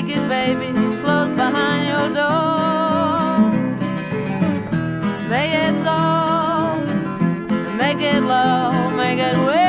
Make it, baby, close behind your door. Make it soft, make it low, make it way.